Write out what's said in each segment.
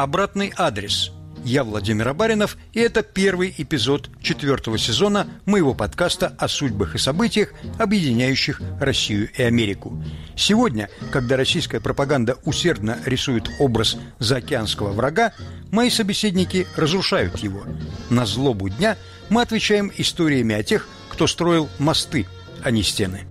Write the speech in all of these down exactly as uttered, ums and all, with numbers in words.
«Обратный адрес». Я Владимир Абаринов, и это первый эпизод четвертого сезона моего подкаста о судьбах и событиях, объединяющих Россию и Америку. Сегодня, когда российская пропаганда усердно рисует образ заокеанского врага, мои собеседники разрушают его. На злобу дня мы отвечаем историями о тех, кто строил мосты, а не стены.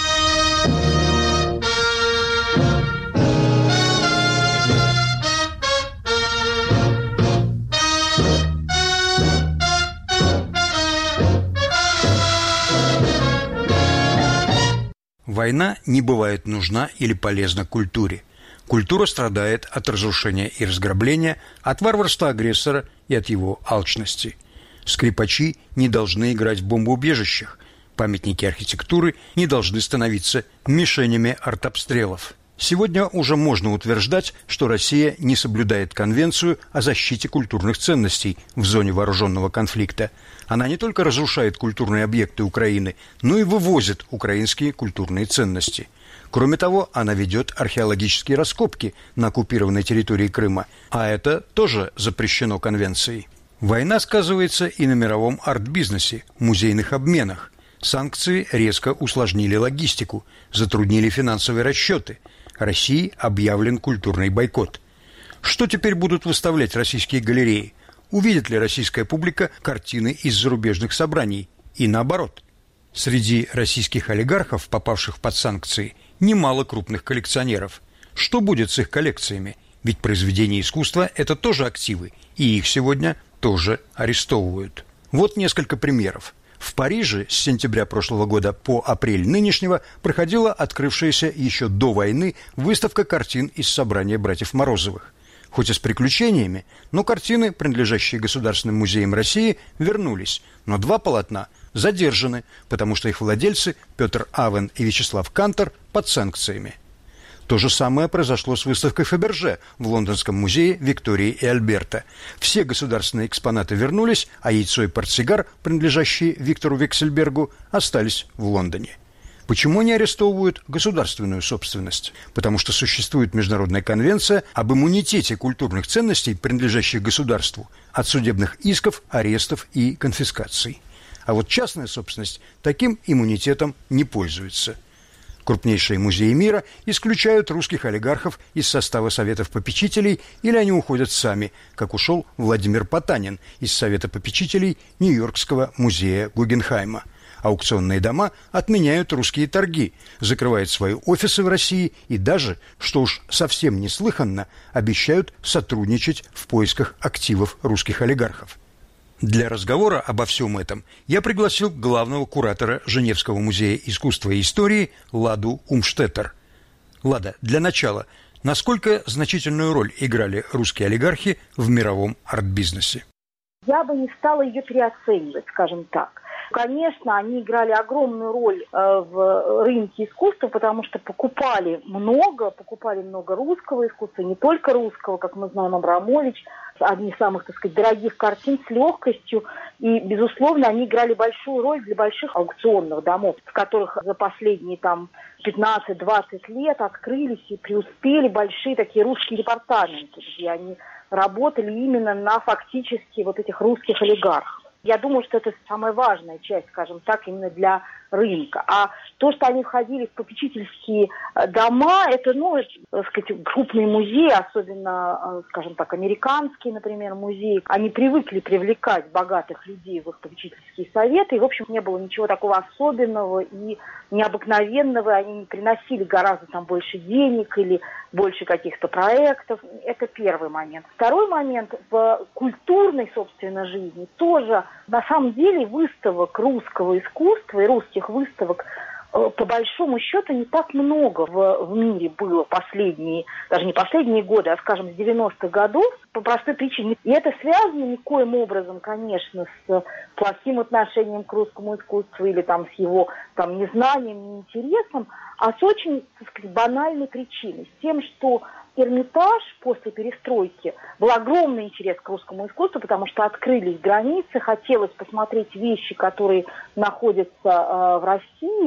Война не бывает нужна или полезна культуре. Культура страдает от разрушения и разграбления, от варварства агрессора и от его алчности. Скрипачи не должны играть в бомбоубежищах. Памятники архитектуры не должны становиться мишенями артобстрелов. Сегодня уже можно утверждать, что Россия не соблюдает Конвенцию о защите культурных ценностей в зоне вооруженного конфликта. Она не только разрушает культурные объекты Украины, но и вывозит украинские культурные ценности. Кроме того, она ведет археологические раскопки на оккупированной территории Крыма, а это тоже запрещено Конвенцией. Война сказывается и на мировом арт-бизнесе, музейных обменах. Санкции резко усложнили логистику, затруднили финансовые расчеты. России объявлен культурный бойкот. Что теперь будут выставлять российские галереи? Увидит ли российская публика картины из зарубежных собраний? И наоборот. Среди российских олигархов, попавших под санкции, немало крупных коллекционеров. Что будет с их коллекциями? Ведь произведения искусства – это тоже активы, и их сегодня тоже арестовывают. Вот несколько примеров. В Париже с сентября прошлого года по апрель нынешнего проходила открывшаяся еще до войны выставка картин из собрания братьев Морозовых. Хоть и с приключениями, но картины, принадлежащие Государственным музеям России, вернулись, но два полотна задержаны, потому что их владельцы Петр Авен и Вячеслав Кантор под санкциями. То же самое произошло с выставкой Фаберже в Лондонском музее Виктории и Альберта. Все государственные экспонаты вернулись, а яйцо и портсигар, принадлежащие Виктору Вексельбергу, остались в Лондоне. Почему не арестовывают государственную собственность? Потому что существует Международная конвенция об иммунитете культурных ценностей, принадлежащих государству, от судебных исков, арестов и конфискаций. А вот частная собственность таким иммунитетом не пользуется. Крупнейшие музеи мира исключают русских олигархов из состава советов попечителей или они уходят сами, как ушел Владимир Потанин из совета попечителей Нью-Йоркского музея Гугенхайма. Аукционные дома отменяют русские торги, закрывают свои офисы в России и даже, что уж совсем неслыханно, обещают сотрудничать в поисках активов русских олигархов. Для разговора обо всем этом я пригласил главного куратора Женевского музея искусства и истории Ладу Умштеттер. Лада, для начала, насколько значительную роль играли русские олигархи в мировом арт-бизнесе? Я бы не стала ее переоценивать, скажем так. Конечно, они играли огромную роль э, в рынке искусства, потому что покупали много, покупали много русского искусства, не только русского, как мы знаем, Абрамович, одни из самых, так сказать, дорогих картин с легкостью. И, безусловно, они играли большую роль для больших аукционных домов, в которых за последние там пятнадцать-двадцать лет открылись и преуспели большие такие русские департаменты, где они работали именно на фактически вот этих русских олигархов. Я думаю, что это самая важная часть, скажем так, именно для рынка. А то, что они входили в попечительские дома, это, ну, это, так сказать, крупные музеи, особенно, скажем так, американские, например, музеи, они привыкли привлекать богатых людей в их попечительские советы, и, в общем, не было ничего такого особенного и необыкновенного, они не приносили гораздо там больше денег или больше каких-то проектов. Это первый момент. Второй момент, в культурной, собственно, жизни тоже, на самом деле, выставок русского искусства и русских выставок по большому счету не так много в, в мире было последние, даже не последние годы, а, скажем, с девяностых годов, по простой причине. И это связано никоим образом, конечно, с плохим отношением к русскому искусству или там с его там незнанием, неинтересом, а с очень, так сказать, банальной причиной, с тем, что Эрмитаж после перестройки был огромный интерес к русскому искусству, потому что открылись границы, хотелось посмотреть вещи, которые находятся э, в России,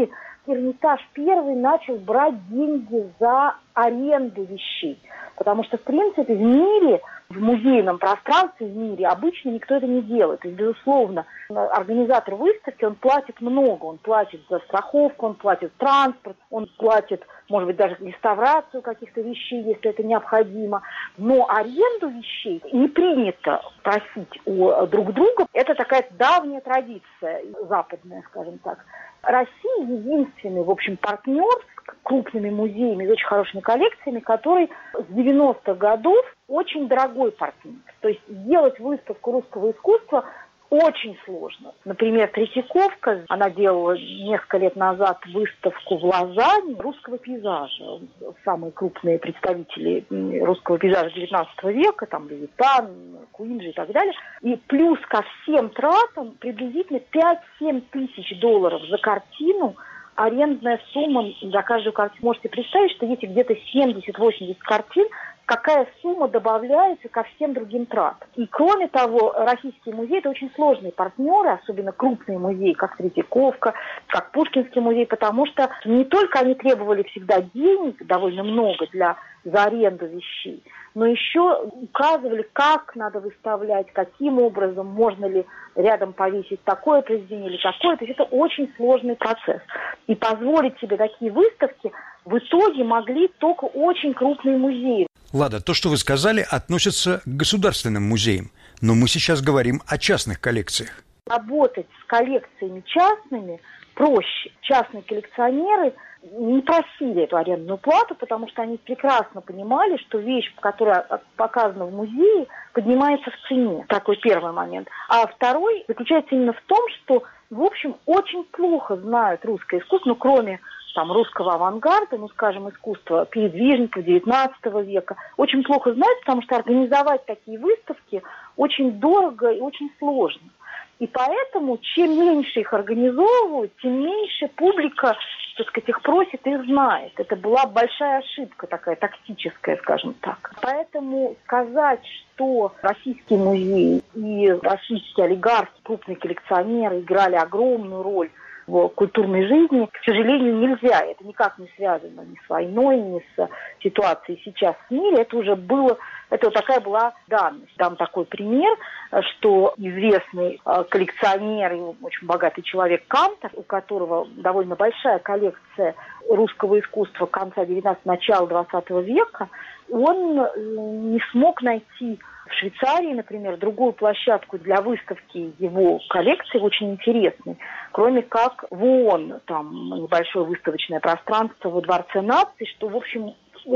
Эрмитаж первый начал брать деньги за аренду вещей. Потому что, в принципе, в мире, в музейном пространстве, в мире обычно никто это не делает. То есть, безусловно, организатор выставки, он платит много. Он платит за страховку, он платит транспорт, он платит, может быть, даже реставрацию каких-то вещей, если это необходимо. Но аренду вещей не принято просить у друг друга. Это такая давняя традиция, западная, скажем так. Россия единственный, в общем, партнер с крупными музеями, с очень хорошими коллекциями, который с девяностых годов очень дорогой партнер. То есть сделать выставку русского искусства очень сложно. Например, Третьяковка, она делала несколько лет назад выставку в Лозанне русского пейзажа. Самые крупные представители русского пейзажа девятнадцатого века, там Левитан, Куинджи и так далее. И плюс ко всем тратам приблизительно пять-семь тысяч долларов за картину, арендная сумма за каждую картину. Можете представить, что если где-то семьдесят-восемьдесят картин, какая сумма добавляется ко всем другим тратам. И кроме того, российские музеи – это очень сложные партнеры, особенно крупные музеи, как Третьяковка, как Пушкинский музей, потому что не только они требовали всегда денег, довольно много для, за аренду вещей, но еще указывали, как надо выставлять, каким образом, можно ли рядом повесить такое произведение или такое. То есть это очень сложный процесс. И позволить себе такие выставки в итоге могли только очень крупные музеи. Лада, то, что вы сказали, относится к государственным музеям, но мы сейчас говорим о частных коллекциях. Работать с коллекциями частными проще. Частные коллекционеры не просили эту арендную плату, потому что они прекрасно понимали, что вещь, которая показана в музее, поднимается в цене. Такой первый момент. А второй заключается именно в том, что, в общем, очень плохо знают русское искусство, ну, кроме там, русского авангарда, ну, скажем, искусства передвижников девятнадцатого века, очень плохо знают, потому что организовать такие выставки очень дорого и очень сложно. И поэтому, чем меньше их организовывают, тем меньше публика, так сказать, их просит и их знает. Это была большая ошибка такая, тактическая, скажем так. Поэтому сказать, что российские музеи и российские олигархи, крупные коллекционеры играли огромную роль в культурной жизни, к сожалению, нельзя. Это никак не связано ни с войной, ни с ситуацией сейчас в мире. Это уже было, это вот такая была данность. Дам такой пример, что известный коллекционер и очень богатый человек Кантор, у которого довольно большая коллекция русского искусства конца девятнадцатого, начала двадцатого века, он не смог найти в Швейцарии, например, другую площадку для выставки его коллекции, очень интересной, кроме как в ООН, там небольшое выставочное пространство во Дворце наций, что, в общем,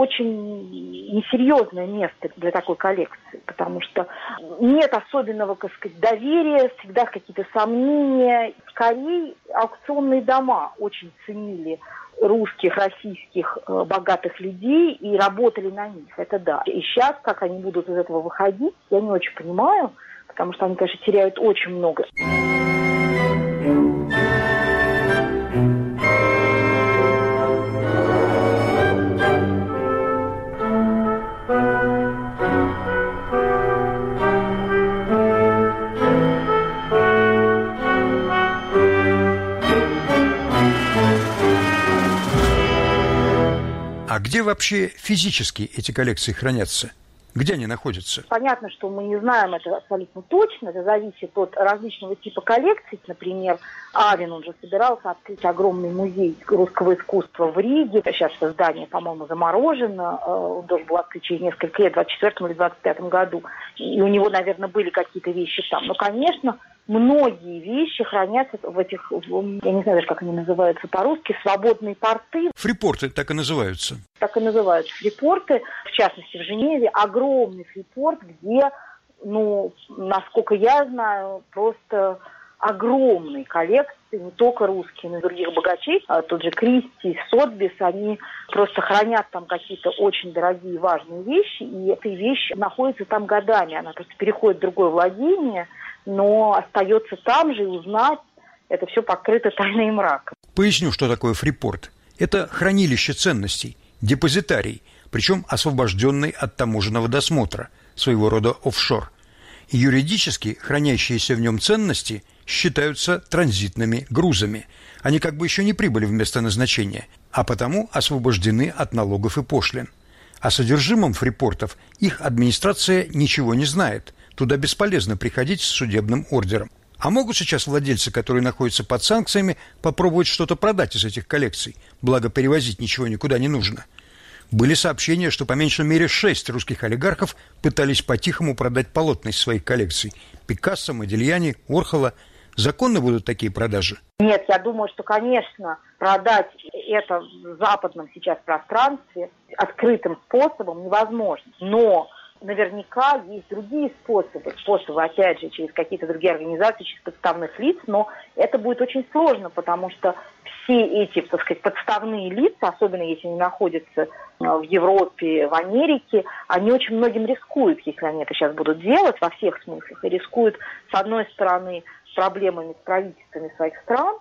очень несерьезное место для такой коллекции, потому что нет особенного, так сказать, доверия, всегда какие-то сомнения. Скорее, аукционные дома очень ценили русских, российских э, богатых людей и работали на них, это да. И сейчас, как они будут из этого выходить, я не очень понимаю, потому что они, конечно, теряют очень много. А где вообще физически эти коллекции хранятся? Где они находятся? Понятно, что мы не знаем это абсолютно точно. Это зависит от различного типа коллекций. Например, Авен, он же собирался открыть огромный музей русского искусства в Риге. Сейчас это здание, по-моему, заморожено. Он должен был открыть через несколько лет, в двадцать четвёртом или двадцать пятом году. И у него, наверное, были какие-то вещи там. Но, конечно, многие вещи хранятся в этих, я не знаю даже, как они называются по-русски, свободные порты. Фрипорты так и называются. Так и называются фрипорты. В частности, в Женеве огромный фрипорт, где, ну, насколько я знаю, просто огромные коллекции, не только русские, но и других богачей. А тот же Кристи, Сотбис, они просто хранят там какие-то очень дорогие, важные вещи, и эта вещь находится там годами. Она просто переходит в другое владение, но остается там же, и узнать это все покрыто тайной мраком. Поясню, что такое фрипорт. Это хранилище ценностей, депозитарий, причем освобожденный от таможенного досмотра, своего рода офшор. И юридически хранящиеся в нем ценности считаются транзитными грузами. Они как бы еще не прибыли в место назначения, а потому освобождены от налогов и пошлин. О содержимом фрипортов их администрация ничего не знает. Туда бесполезно приходить с судебным ордером. А могут сейчас владельцы, которые находятся под санкциями, попробовать что-то продать из этих коллекций, благо перевозить ничего никуда не нужно. Были сообщения, что по меньшей мере шесть русских олигархов пытались по-тихому продать полотна из своих коллекций. Пикассо, Модильяни, Уорхола. Законны будут такие продажи? Нет, я думаю, что, конечно, продать это в западном сейчас пространстве открытым способом невозможно. Но наверняка есть другие способы, способы, опять же, через какие-то другие организации, через подставных лиц, но это будет очень сложно, потому что все эти, так сказать, подставные лица, особенно если они находятся в Европе, в Америке, они очень многим рискуют, если они это сейчас будут делать во всех смыслах. И рискуют, с одной стороны, с проблемами с правительствами своих стран,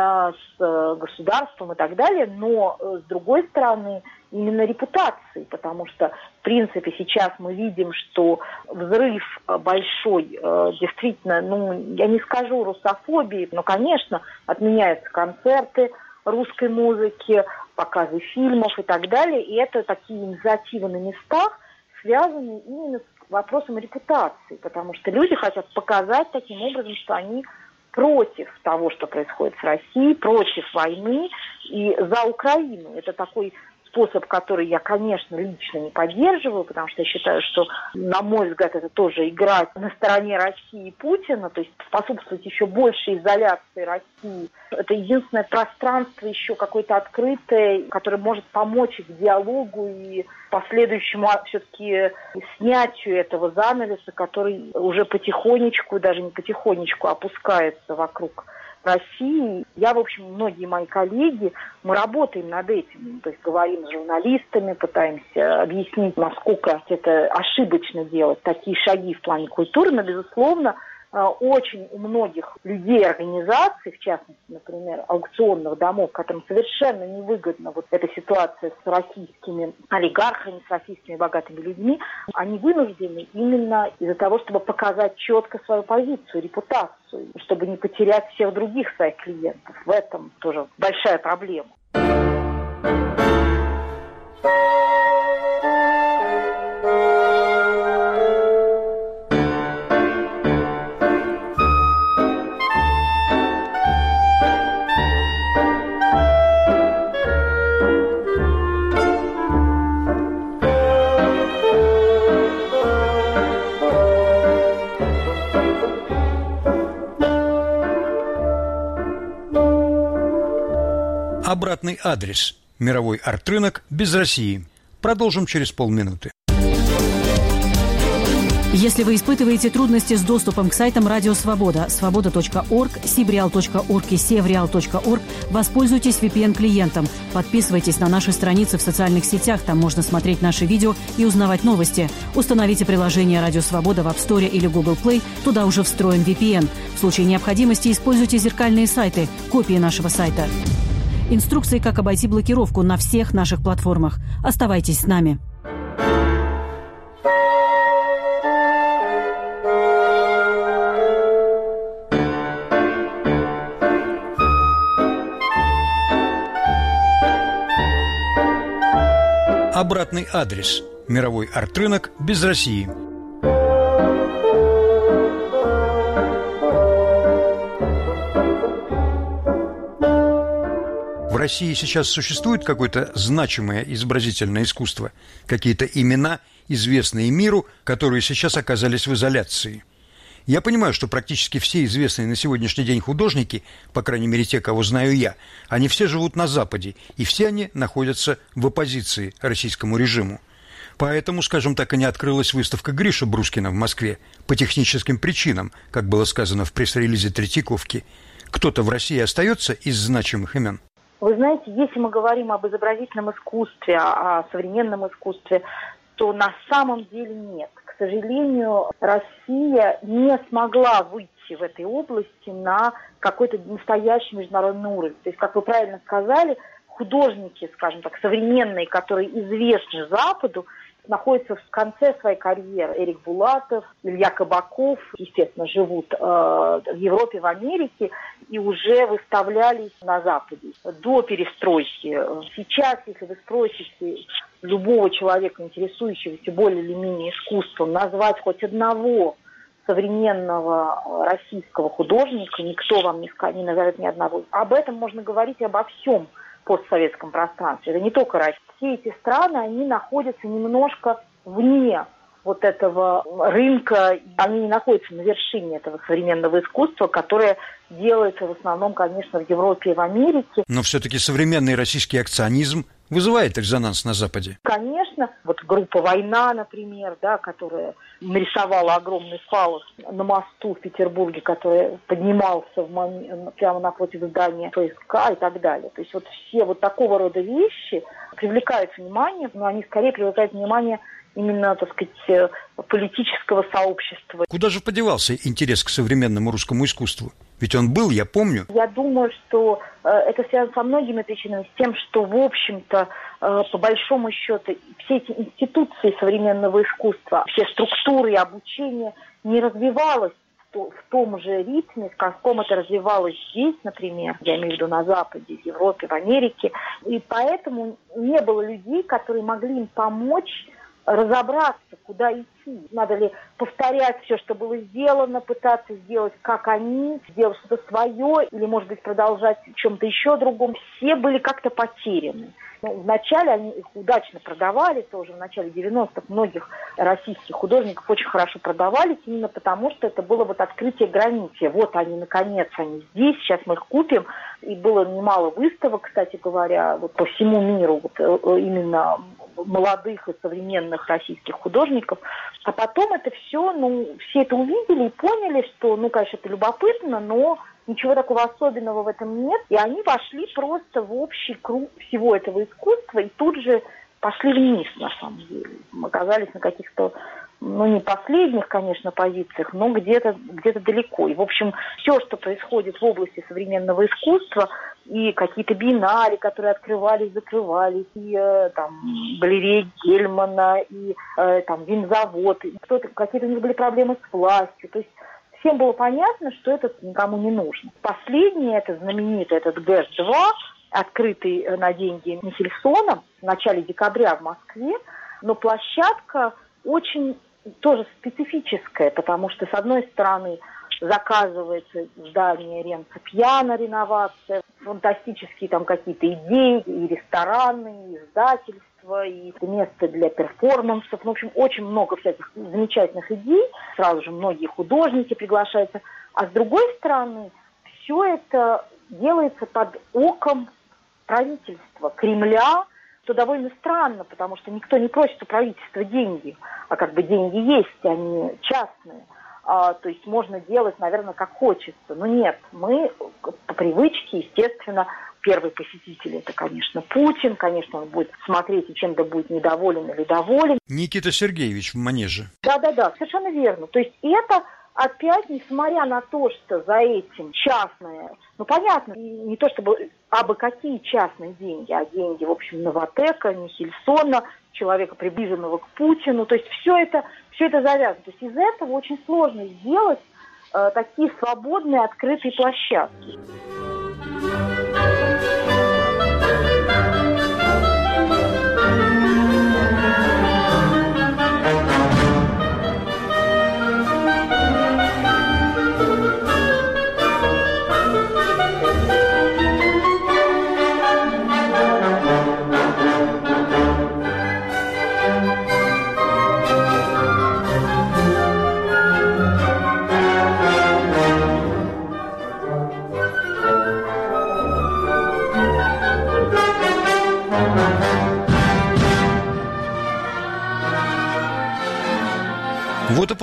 с государством и так далее, но, с другой стороны, именно репутацией, потому что, в принципе, сейчас мы видим, что взрыв большой, действительно, ну, я не скажу русофобии, но, конечно, отменяются концерты русской музыки, показы фильмов и так далее, и это такие инициативы на местах, связанные именно с вопросом репутации, потому что люди хотят показать таким образом, что они против того, что происходит с Россией, против войны и за Украину. Это такой способ, который я, конечно, лично не поддерживаю, потому что я считаю, что, на мой взгляд, это тоже играть на стороне России и Путина, то есть способствовать еще большей изоляции России. Это единственное пространство еще какое-то открытое, которое может помочь к диалогу и последующему все-таки снятию этого занавеса, который уже потихонечку, даже не потихонечку, опускается вокруг России. Я, в общем, многие мои коллеги, мы работаем над этим, то есть говорим с журналистами, пытаемся объяснить, насколько это ошибочно делать такие шаги в плане культуры, но, безусловно, очень у многих людей, организаций, в частности, например, аукционных домов, которым совершенно невыгодна вот эта ситуация с российскими олигархами, с российскими богатыми людьми, они вынуждены именно из-за того, чтобы показать четко свою позицию, репутацию, чтобы не потерять всех других своих клиентов. В этом тоже большая проблема. Обратный адрес. Мировой арт-рынок без России. Продолжим через полминуты. Если вы испытываете трудности с доступом к сайтам Радио Свобода, свобода точка орг, сибреал точка орг и севреал точка орг, воспользуйтесь ви пи эн-клиентом. Подписывайтесь на наши страницы в социальных сетях, там можно смотреть наши видео и узнавать новости. Установите приложение Радио Свобода в App Store или Google Play, туда уже встроен ви пи эн. В случае необходимости используйте зеркальные сайты, копии нашего сайта. Инструкции, как обойти блокировку на всех наших платформах. Оставайтесь с нами. Обратный адрес. Мировой арт-рынок без России. В России сейчас существует какое-то значимое изобразительное искусство, какие-то имена, известные миру, которые сейчас оказались в изоляции. Я понимаю, что практически все известные на сегодняшний день художники, по крайней мере те, кого знаю я, они все живут на Западе, и все они находятся в оппозиции российскому режиму. Поэтому, скажем так, и не открылась выставка Гриши Брускина в Москве по техническим причинам, как было сказано в пресс-релизе Третьяковки. Кто-то в России остается из значимых имен? Вы знаете, если мы говорим об изобразительном искусстве, о современном искусстве, то на самом деле нет. К сожалению, Россия не смогла выйти в этой области на какой-то настоящий международный уровень. То есть, как вы правильно сказали, художники, скажем так, современные, которые известны Западу, находятся в конце своей карьеры. Эрик Булатов, Илья Кабаков, естественно, живут э, в Европе, в Америке и уже выставлялись на Западе до перестройки. Сейчас, если вы спросите любого человека, интересующегося более или менее искусством, назвать хоть одного современного российского художника, никто вам не, не назовет ни одного. Об этом можно говорить и обо всем постсоветском пространстве. Это не только Россия. Все эти страны, они находятся немножко вне вот этого рынка. Они не находятся на вершине этого современного искусства, которое делается в основном, конечно, в Европе и в Америке. Но все-таки современный российский акционизм вызывает резонанс на Западе. Конечно. Вот группа «Война», например, да, которая нарисовала огромный фаллос на мосту в Петербурге, который поднимался в мом... прямо напротив здания ФСК и так далее. То есть вот все вот такого рода вещи привлекают внимание, но они скорее привлекают внимание именно, так сказать, политического сообщества. Куда же подевался интерес к современному русскому искусству? Ведь он был, я помню. Я думаю, что э, это связано со многими причинами. С тем, что, в общем-то, э, по большому счету, все эти институции современного искусства, все структуры и обучение не развивалось в, то, в том же ритме, в каком это развивалось здесь, например, я имею в виду на Западе, в Европе, в Америке. И поэтому не было людей, которые могли им помочь разобраться, куда идти. Надо ли повторять все, что было сделано, пытаться сделать, как они, сделать что-то свое, или, может быть, продолжать в чем-то еще другом. Все были как-то потеряны. Ну, вначале они их удачно продавали, тоже в начале девяностых многих российских художников очень хорошо продавались, именно потому, что это было вот открытие границ. Вот они, наконец, они здесь, сейчас мы их купим. И было немало выставок, кстати говоря, вот по всему миру, вот, именно молодых и современных российских художников. А потом это все, ну, все это увидели и поняли, что, ну, конечно, это любопытно, но ничего такого особенного в этом нет. И они вошли просто в общий круг всего этого искусства и тут же пошли вниз, на самом деле. Мы оказались на каких-то, ну, не последних, конечно, позициях, но где-то где-то далеко. И, в общем, все, что происходит в области современного искусства, и какие-то биеннале, которые открывались, закрывались, и э, там галереи Гельмана, и э, там винзавод, и кто-то, какие-то у них были проблемы с властью. То есть всем было понятно, что это никому не нужно. Последний, это знаменитый, этот ГЭС два, открытый на деньги Михельсона в начале декабря в Москве, но площадка очень тоже специфическая, потому что, с одной стороны, заказывается здание Ренцо Пьяно, реновация, фантастические там какие-то идеи, и рестораны, и издательства, и место для перформансов. Ну, в общем, очень много всяких замечательных идей. Сразу же многие художники приглашаются. А с другой стороны, все это делается под оком правительства, Кремля, что довольно странно, потому что никто не просит у правительства деньги, а как бы деньги есть, они частные. А, то есть можно делать, наверное, как хочется. Но нет, мы по привычке, естественно, первый посетитель – это, конечно, Путин. Конечно, он будет смотреть и чем-то будет недоволен или доволен. Никита Сергеевич в манеже. Да-да-да, совершенно верно. То есть это опять, несмотря на то, что за этим частное, ну, понятно, не то чтобы абы какие частные деньги, а деньги, в общем, Новотека, Михельсона, человека, приближенного к Путину. То есть все это, все это завязано. То есть из этого очень сложно сделать э, такие свободные, открытые площадки.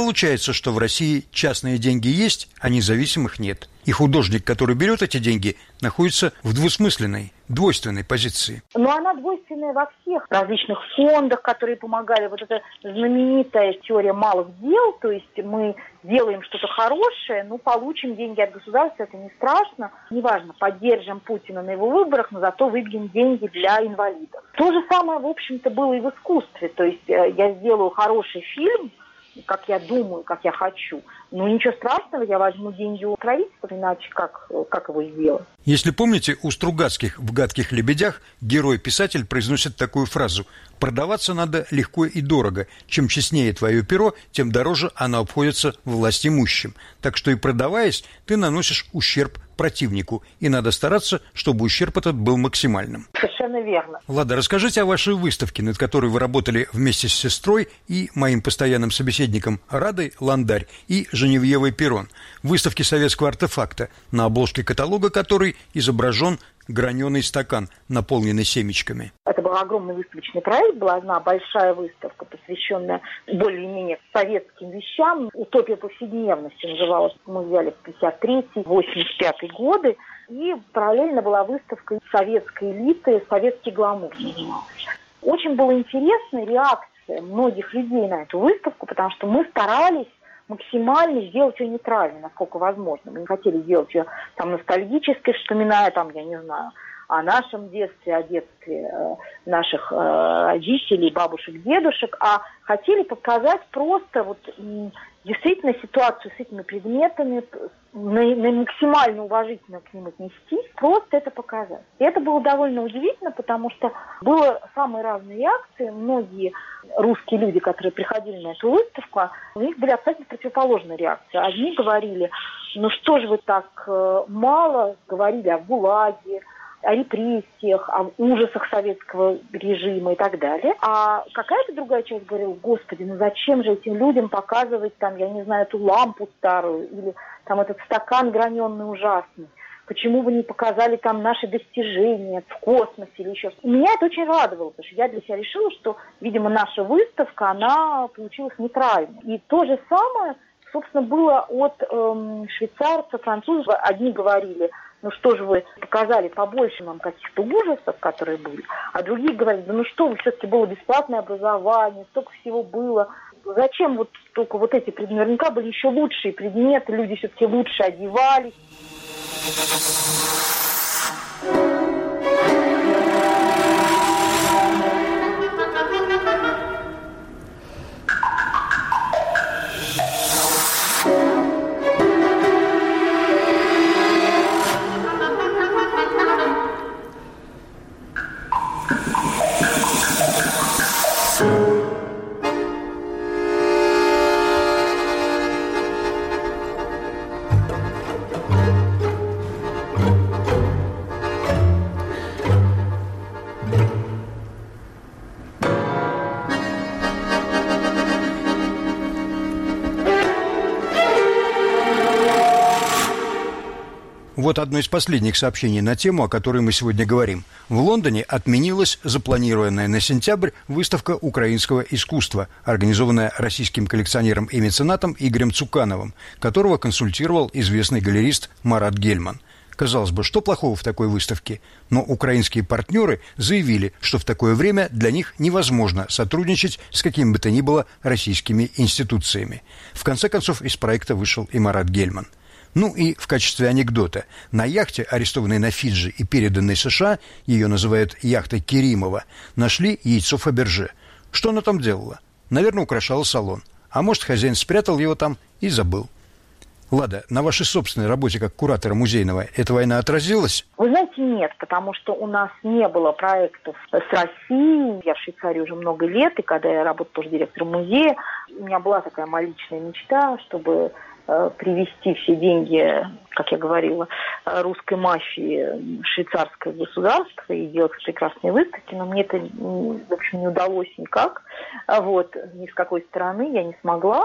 получается, что в России частные деньги есть, а независимых нет. И художник, который берет эти деньги, находится в двусмысленной, двойственной позиции. Но она двойственная во всех различных фондах, которые помогали. Вот эта знаменитая теория малых дел, то есть мы делаем что-то хорошее, ну, получим деньги от государства, это не страшно. Неважно, поддержим Путина на его выборах, но зато выбьем деньги для инвалидов. То же самое, в общем-то, было и в искусстве. То есть я сделаю хороший фильм, как я думаю, как я хочу. Ну, ничего страшного, я возьму деньги у правительства, иначе как, как его сделать? Если помните, у Стругацких в «Гадких лебедях» герой-писатель произносит такую фразу: «Продаваться надо легко и дорого. Чем честнее твое перо, тем дороже оно обходится властимущим. Так что и продаваясь, ты наносишь ущерб противнику, и надо стараться, чтобы ущерб этот был максимальным». Совершенно верно. Лада, расскажите о вашей выставке, над которой вы работали вместе с сестрой и моим постоянным собеседником Радой Ландарь и Женевьевой Перрон. Выставки советского артефакта, на обложке каталога которой изображен граненый стакан, наполненный семечками. Это был огромный выставочный проект, была одна большая выставка, посвященная более-менее советским вещам. «Утопия повседневности» называлась. Мы взяли в пятьдесят третий — восемьдесят пятый годы. И параллельно была выставка советской элиты «Советский гламур». Очень была интересная реакция многих людей на эту выставку, потому что мы старались максимально сделать ее нейтральной, насколько возможно. Мы не хотели сделать ее там ностальгической, вспоминая там, я не знаю, о нашем детстве, о детстве э, наших э, родителей, бабушек, дедушек, а хотели показать просто вот м, действительно ситуацию с этими предметами, на, на максимально уважительно к ним отнестись, просто это показать. И это было довольно удивительно, потому что было самые разные реакции. Многие русские люди, которые приходили на эту выставку, у них были абсолютно противоположные реакции. Одни говорили: ну что же вы так э, мало говорили о ГУЛАГе, о репрессиях, о ужасах советского режима и так далее. А какая-то другая часть говорила: господи, ну зачем же этим людям показывать там, я не знаю, эту лампу старую или там этот стакан граненый ужасный. Почему вы не показали там наши достижения в космосе или еще что-то? Меня это очень радовало, потому что я для себя решила, что, видимо, наша выставка, она получилась нейтральной. И то же самое, собственно, было от эм, швейцарцев, французов. Одни говорили: ну что же вы показали побольше нам каких-то ужасов, которые были, а другие говорили: да ну что вы, все-таки было бесплатное образование, столько всего было. Зачем вот только вот эти предметы? Наверняка были еще лучшие предметы, люди все-таки лучше одевались. Вот одно из последних сообщений на тему, о которой мы сегодня говорим. В Лондоне отменилась запланированная на сентябрь выставка украинского искусства, организованная российским коллекционером и меценатом Игорем Цукановым, которого консультировал известный галерист Марат Гельман. Казалось бы, что плохого в такой выставке? Но украинские партнеры заявили, что в такое время для них невозможно сотрудничать с какими бы то ни было российскими институциями. В конце концов, из проекта вышел и Марат Гельман. Ну и в качестве анекдота. На яхте, арестованной на Фиджи и переданной США, ее называют яхтой Керимова, нашли яйцо Фаберже. Что она там делала? Наверное, украшала салон. А может, хозяин спрятал его там и забыл. Лада, на вашей собственной работе как куратора музейного эта война отразилась? Вы знаете, нет, потому что у нас не было проектов с Россией. Я в Швейцарии уже много лет, и когда я работала тоже директором музея, у меня была такая моя личная мечта, чтобы э, привести все деньги, как я говорила, русской мафии в швейцарское государство и делать прекрасные выставки, но мне это, в общем, не удалось никак. Вот, ни с какой стороны я не смогла.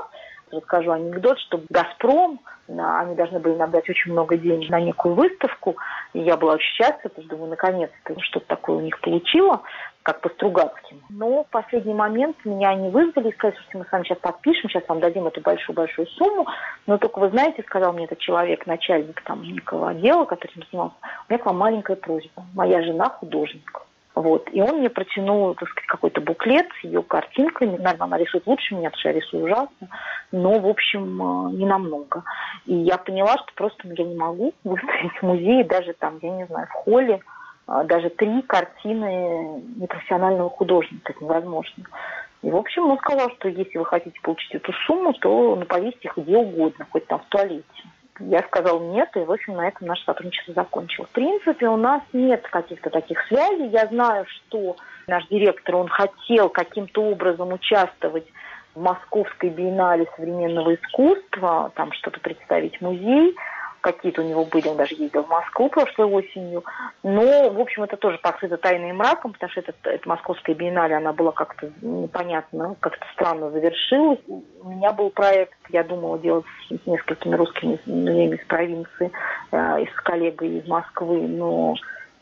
просто расскажу анекдот, что «Газпром», они должны были нам дать очень много денег на некую выставку, и я была очень счастлива, потому что думаю, наконец-то что-то такое у них получила, как по Стругацким. Но в последний момент меня не вызвали и сказали, что мы с вами сейчас подпишем, сейчас вам дадим эту большую-большую сумму, но только вы знаете, сказал мне этот человек, начальник там некого отдела, который этим занимался, у меня к вам маленькая просьба, моя жена художник. Вот. И он мне протянул, так сказать, какой-то буклет с ее картинками. Наверное, она рисует лучше меня, потому что я рисую ужасно. Но, в общем, не намного. И я поняла, что просто я не могу выставить в музее даже там, я не знаю, в холле даже три картины непрофессионального художника. Это невозможно. И, в общем, он сказал, что если вы хотите получить эту сумму, то ну, повесьте их где угодно, хоть там в туалете. Я сказала нет, и, в общем, на этом наше сотрудничество закончилось. В принципе, у нас нет каких-то таких связей. Я знаю, что наш директор, он хотел каким-то образом участвовать в Московской биеннале современного искусства, там что-то представить в музей. Какие-то у него были, он даже ездил в Москву прошлой осенью. Но, в общем, это тоже покрыто тайной мраком, потому что эта, эта Московская биеннале, она была как-то непонятно, как-то странно завершилась. У меня был проект, я думала делать с несколькими русскими музеями из провинции, э, и с коллегой из Москвы, но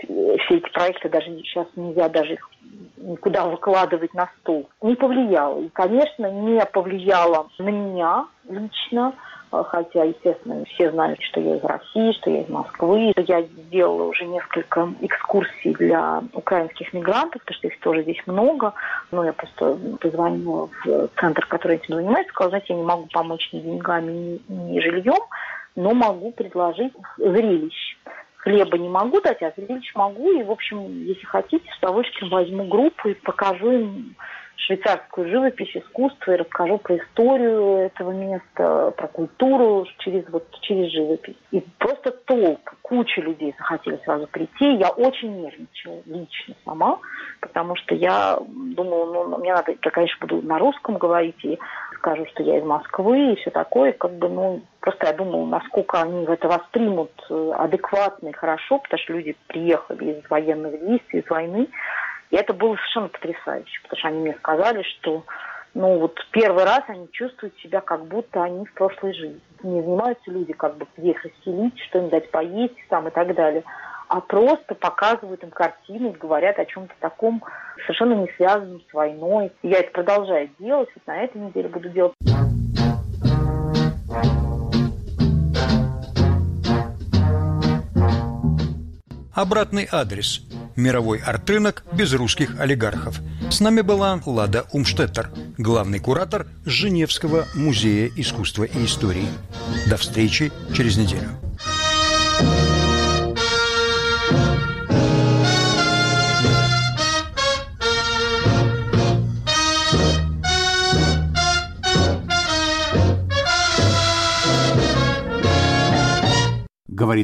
все эти проекты даже сейчас нельзя даже их никуда выкладывать на стол. Не повлияло. И, конечно, не повлияло на меня лично, хотя, естественно, все знают, что я из России, что я из Москвы. Я сделала уже несколько экскурсий для украинских мигрантов, потому что их тоже здесь много. Ну, я просто позвонила в центр, который этим занимается, сказала, знаете, я не могу помочь ни деньгами, ни, ни жильем, но могу предложить зрелищ. Хлеба не могу дать, а зрелищ могу. И, в общем, если хотите, с удовольствием возьму группу и покажу им швейцарскую живопись, искусство, и расскажу про историю этого места, про культуру через, вот, через живопись. И просто толк. Куча людей захотели сразу прийти. Я очень нервничала лично сама, потому что я думала, ну, мне надо, я, конечно, буду на русском говорить и скажу, что я из Москвы и все такое. Как бы, ну, просто я думала, насколько они это воспримут адекватно и хорошо, потому что люди приехали из военных действий, из войны. И это было совершенно потрясающе, потому что они мне сказали, что ну вот первый раз они чувствуют себя, как будто они в прошлой жизни. Не занимаются люди, как бы где их расселить, что им дать поесть там и так далее, а просто показывают им картины и говорят о чем-то таком совершенно не связанном с войной. И я это продолжаю делать, вот на этой неделе буду делать. Обратный адрес. Мировой арт-рынок без русских олигархов. С нами была Лада Умштеттер, главный куратор Женевского музея искусства и истории. До встречи через неделю. Говорит